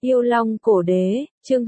Yêu Long Cổ Đế, chương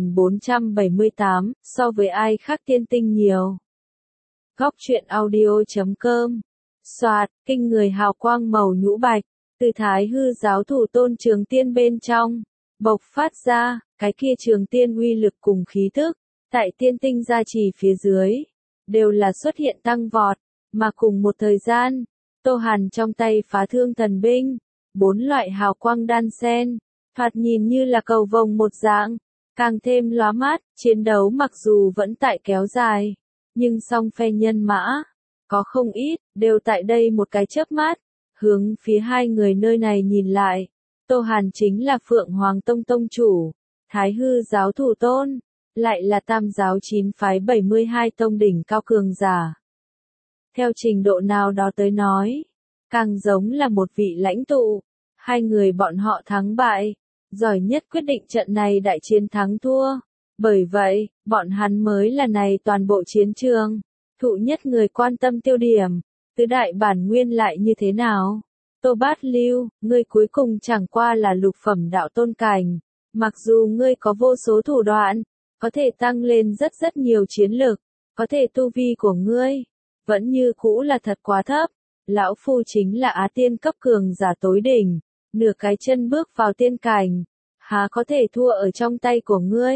2478, so với ai khác tiên tinh nhiều. Góc truyện audio.com. Soạt, kinh người hào quang màu nhũ bạch, từ Thái Hư giáo thủ tôn trường tiên bên trong, bộc phát ra, cái kia trường tiên uy lực cùng khí thức, tại tiên tinh gia trì phía dưới, đều là xuất hiện tăng vọt, mà cùng một thời gian, Tô Hàn trong tay phá thương thần binh, 4 loại hào quang đan xen, thoạt nhìn như là cầu vồng một dạng, càng thêm lóa mắt, chiến đấu mặc dù vẫn tại kéo dài, nhưng song phe nhân mã, có không ít, đều tại đây một cái chớp mắt, hướng phía hai người nơi này nhìn lại. Tô Hàn chính là Phượng Hoàng Tông tông chủ, Thái Hư giáo thủ tôn, lại là Tam giáo 9 phái 72 tông đỉnh cao cường giả. Theo trình độ nào đó tới nói, càng giống là một vị lãnh tụ, hai người bọn họ thắng bại, giỏi nhất quyết định trận này đại chiến thắng thua. Bởi vậy, bọn hắn mới là này toàn bộ chiến trường, thụ nhất người quan tâm tiêu điểm, tứ đại bản nguyên lại như thế nào? Tô Bát Lưu, ngươi cuối cùng chẳng qua là lục phẩm đạo tôn cảnh, mặc dù ngươi có vô số thủ đoạn, có thể tăng lên rất nhiều chiến lực, có thể tu vi của ngươi, vẫn như cũ là thật quá thấp. Lão Phu chính là Á Tiên cấp cường giả tối đỉnh, nửa cái chân bước vào tiên cảnh, há có thể thua ở trong tay của ngươi.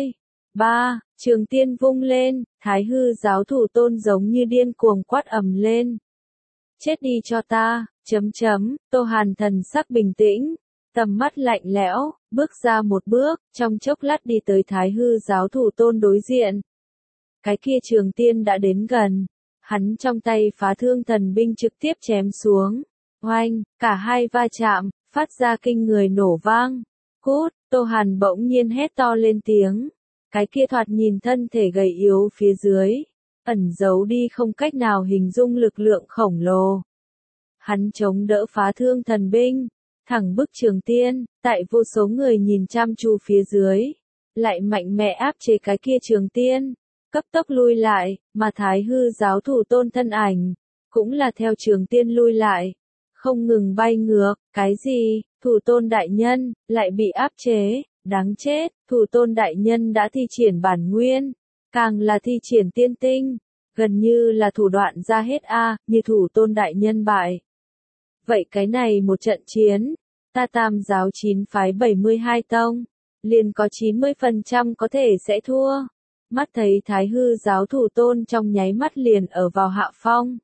Trường tiên vung lên, Thái Hư giáo thủ tôn giống như điên cuồng quát ầm lên. Chết đi cho ta, Tô Hàn thần sắc bình tĩnh, tầm mắt lạnh lẽo, bước ra một bước, trong chốc lát đi tới Thái Hư giáo thủ tôn đối diện. Cái kia trường tiên đã đến gần, hắn trong tay phá thương thần binh trực tiếp chém xuống. Oanh, cả hai va chạm, phát ra kinh người nổ vang. Cút, Tô Hàn bỗng nhiên hét to lên tiếng. Cái kia thoạt nhìn thân thể gầy yếu phía dưới, ẩn giấu đi không cách nào hình dung lực lượng khổng lồ. Hắn chống đỡ phá thương thần binh, thẳng bức trường tiên, tại vô số người nhìn chăm chú phía dưới, lại mạnh mẽ áp chế cái kia trường tiên, cấp tốc lui lại, mà Thái Hư giáo thủ tôn thân ảnh, cũng là theo trường tiên lui lại, không ngừng bay ngược. Cái gì, thủ tôn đại nhân, lại bị áp chế, đáng chết, thủ tôn đại nhân đã thi triển bản nguyên, càng là thi triển tiên tinh, gần như là thủ đoạn ra hết như thủ tôn đại nhân bại. Vậy cái này một trận chiến, ta Tam giáo 9 phái 72 tông, liền có 90% có thể sẽ thua. Mắt thấy Thái Hư giáo thủ tôn trong nháy mắt liền ở vào hạ phong.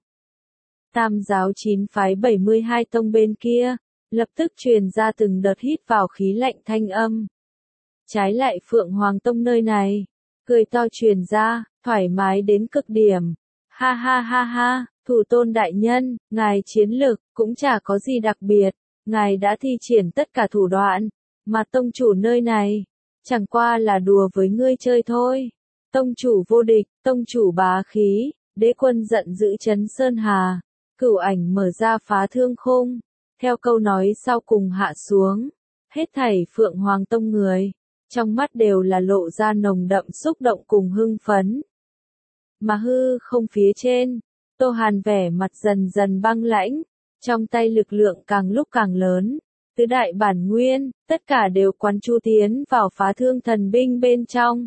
Tam giáo 9 phái 72 tông bên kia, lập tức truyền ra từng đợt hít vào khí lạnh thanh âm. Trái lại Phượng Hoàng Tông nơi này, cười to truyền ra, thoải mái đến cực điểm. Ha ha ha ha, thủ tôn đại nhân, ngài chiến lực, cũng chả có gì đặc biệt, ngài đã thi triển tất cả thủ đoạn, mà tông chủ nơi này, chẳng qua là đùa với ngươi chơi thôi. Tông chủ vô địch, tông chủ bá khí, đế quân giận dữ chấn sơn hà, cửu ảnh mở ra phá thương khung, theo câu nói sau cùng hạ xuống, hết thảy Phượng Hoàng Tông người, trong mắt đều là lộ ra nồng đậm xúc động cùng hưng phấn. Mà hư không phía trên, Tô Hàn vẻ mặt dần dần băng lãnh, trong tay lực lượng càng lúc càng lớn, tứ đại bản nguyên, tất cả đều quán chu tiến vào phá thương thần binh bên trong.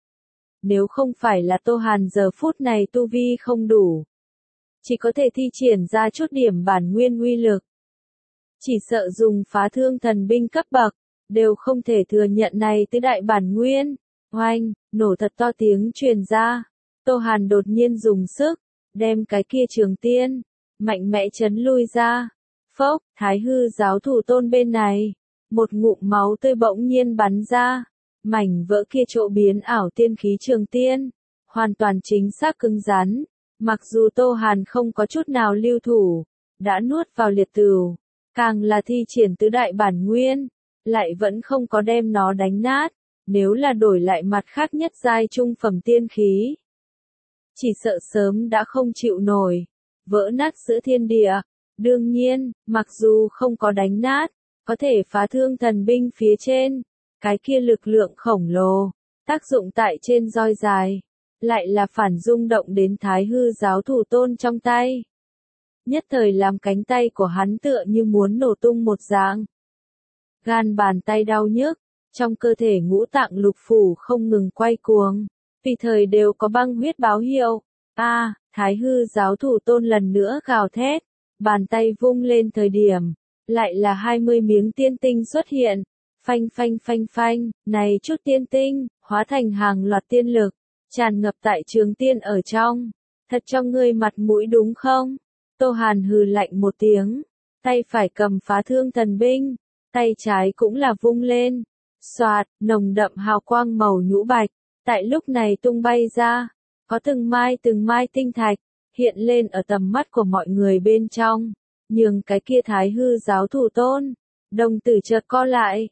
Nếu không phải là Tô Hàn giờ phút này tu vi không đủ, chỉ có thể thi triển ra chút điểm bản nguyên uy lực. Chỉ sợ dùng phá thương thần binh cấp bậc, đều không thể thừa nhận này tứ đại bản nguyên. Oanh, nổ thật to tiếng truyền ra. Tô Hàn đột nhiên dùng sức, đem cái kia trường tiên, mạnh mẽ chấn lui ra. Phốc, Thái Hư giáo thủ tôn bên này, một ngụm máu tươi bỗng nhiên bắn ra. Mảnh vỡ kia chỗ biến ảo tiên khí trường tiên, hoàn toàn chính xác cứng rắn. Mặc dù Tô Hàn không có chút nào lưu thủ, đã nuốt vào liệt tửu, càng là thi triển tứ đại bản nguyên, lại vẫn không có đem nó đánh nát. Nếu là đổi lại mặt khác nhất giai trung phẩm tiên khí, chỉ sợ sớm đã không chịu nổi, vỡ nát giữa thiên địa. Đương nhiên, mặc dù không có đánh nát, có thể phá thương thần binh phía trên, cái kia lực lượng khổng lồ, tác dụng tại trên roi dài, lại là phản rung động đến Thái Hư giáo thủ tôn trong tay. Nhất thời làm cánh tay của hắn tựa như muốn nổ tung một dạng. Gan bàn tay đau nhức, Trong cơ thể ngũ tạng lục phủ không ngừng quay cuồng, tùy thời đều có băng huyết báo hiệu. Thái hư giáo thủ tôn lần nữa gào thét, bàn tay vung lên thời điểm, lại là 20 miếng tiên tinh xuất hiện. Phanh phanh phanh phanh, này chút tiên tinh, hóa thành hàng loạt tiên lực, tràn ngập tại trường tiên ở trong. Thật cho ngươi mặt mũi đúng không? Tô Hàn hừ lạnh một tiếng, tay phải cầm phá thương thần binh, tay trái cũng là vung lên. Xoạt, nồng đậm hào quang màu nhũ bạch, tại lúc này tung bay ra, có từng mai tinh thạch, hiện lên ở tầm mắt của mọi người bên trong, nhường cái kia thái hư giáo thủ tôn. Đồng tử chợt co lại,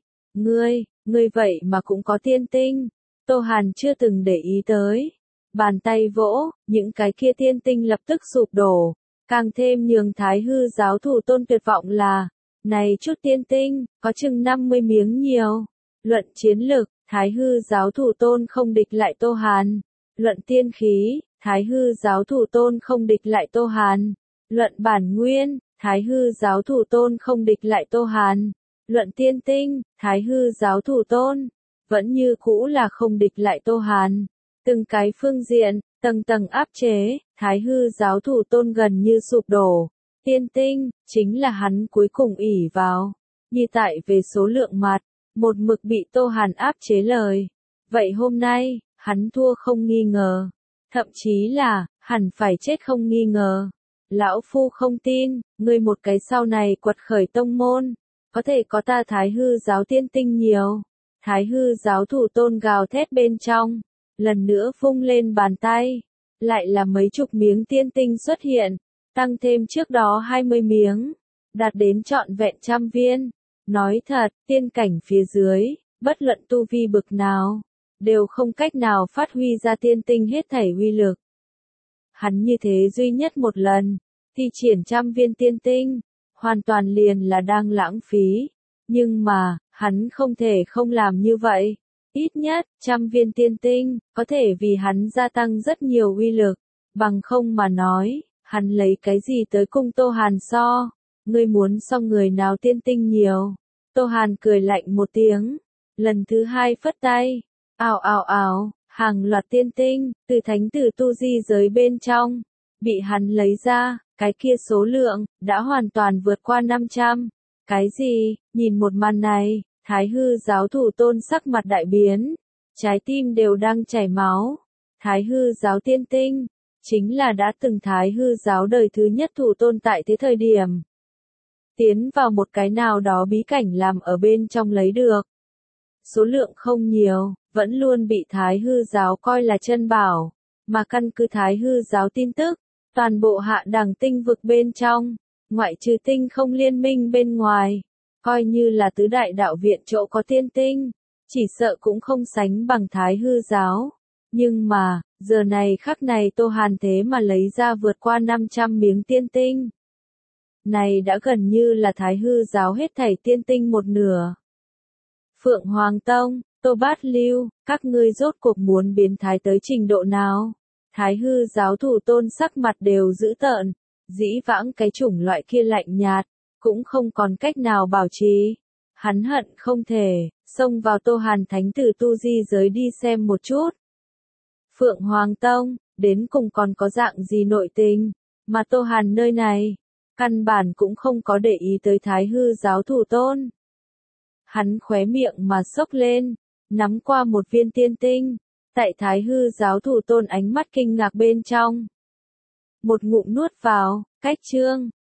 ngươi vậy mà cũng có tiên tinh, Tô Hàn chưa từng để ý tới. Bàn tay vỗ, những cái kia tiên tinh lập tức sụp đổ, càng thêm nhường thái hư giáo thủ tôn tuyệt vọng là, này chút tiên tinh, có chừng 50 miếng nhiều. Luận chiến lực, thái hư giáo thủ tôn không địch lại Tô Hàn. Luận tiên khí, thái hư giáo thủ tôn không địch lại Tô Hàn. Luận bản nguyên, thái hư giáo thủ tôn không địch lại Tô Hàn. Luận tiên tinh, thái hư giáo thủ tôn, vẫn như cũ là không địch lại Tô Hàn. Từng cái phương diện, tầng tầng áp chế, thái hư giáo thủ tôn gần như sụp đổ. Tiên tinh, chính là hắn cuối cùng ỷ vào. Như tại về số lượng mặt, một mực bị Tô Hàn áp chế lời. Vậy hôm nay, hắn thua không nghi ngờ. Thậm chí là, hẳn phải chết không nghi ngờ. Lão Phu không tin, ngươi một cái sau này quật khởi tông môn, có thể có ta thái hư giáo tiên tinh nhiều. Thái hư giáo thủ tôn gào thét bên trong, lần nữa vung lên bàn tay, lại là mấy chục miếng tiên tinh xuất hiện, tăng thêm trước đó 20 miếng, đạt đến trọn vẹn 100 viên. Nói thật, tiên cảnh phía dưới, bất luận tu vi bực nào, đều không cách nào phát huy ra tiên tinh hết thảy uy lực. Hắn như thế duy nhất một lần, thi triển 100 viên tiên tinh, hoàn toàn liền là đang lãng phí. Nhưng mà, hắn không thể không làm như vậy. Ít nhất, 100 viên tiên tinh, có thể vì hắn gia tăng rất nhiều uy lực. Bằng không mà nói, hắn lấy cái gì tới cung Tô Hàn so? Ngươi muốn so người nào tiên tinh nhiều? Tô Hàn cười lạnh một tiếng. Lần thứ hai phất tay. Ào ào ào, hàng loạt tiên tinh, từ thánh tử tu di giới bên trong, bị hắn lấy ra, cái kia số lượng, đã hoàn toàn vượt qua 500. Cái gì? Nhìn một màn này, thái hư giáo thủ tôn sắc mặt đại biến, trái tim đều đang chảy máu. Thái hư giáo tiên tinh, chính là đã từng thái hư giáo đời thứ nhất thủ tôn tại thế thời điểm. Tiến vào một cái nào đó bí cảnh làm ở bên trong lấy được. Số lượng không nhiều, vẫn luôn bị thái hư giáo coi là chân bảo, mà căn cứ thái hư giáo tin tức, toàn bộ hạ đẳng tinh vực bên trong, ngoại trừ tinh không liên minh bên ngoài, coi như là tứ đại đạo viện chỗ có tiên tinh, chỉ sợ cũng không sánh bằng thái hư giáo. Nhưng mà, giờ này khắc này Tô Hàn thế mà lấy ra vượt qua 500 miếng tiên tinh. Này đã gần như là thái hư giáo hết thảy tiên tinh một nửa. Phượng Hoàng Tông, Tô Bát Lưu, các ngươi rốt cuộc muốn biến thái tới trình độ nào? Thái hư giáo thủ tôn sắc mặt đều dữ tợn, dĩ vãng cái chủng loại kia lạnh nhạt, cũng không còn cách nào bảo trì. Hắn hận không thể, xông vào Tô Hàn thánh tử tu di giới đi xem một chút. Phượng Hoàng Tông, đến cùng còn có dạng gì nội tình, mà Tô Hàn nơi này, căn bản cũng không có để ý tới thái hư giáo thủ tôn. Hắn khóe miệng mà xốc lên, nắm qua một viên tiên tinh, tại thái hư giáo thủ tôn ánh mắt kinh ngạc bên trong. Một ngụm nuốt vào, cách chương,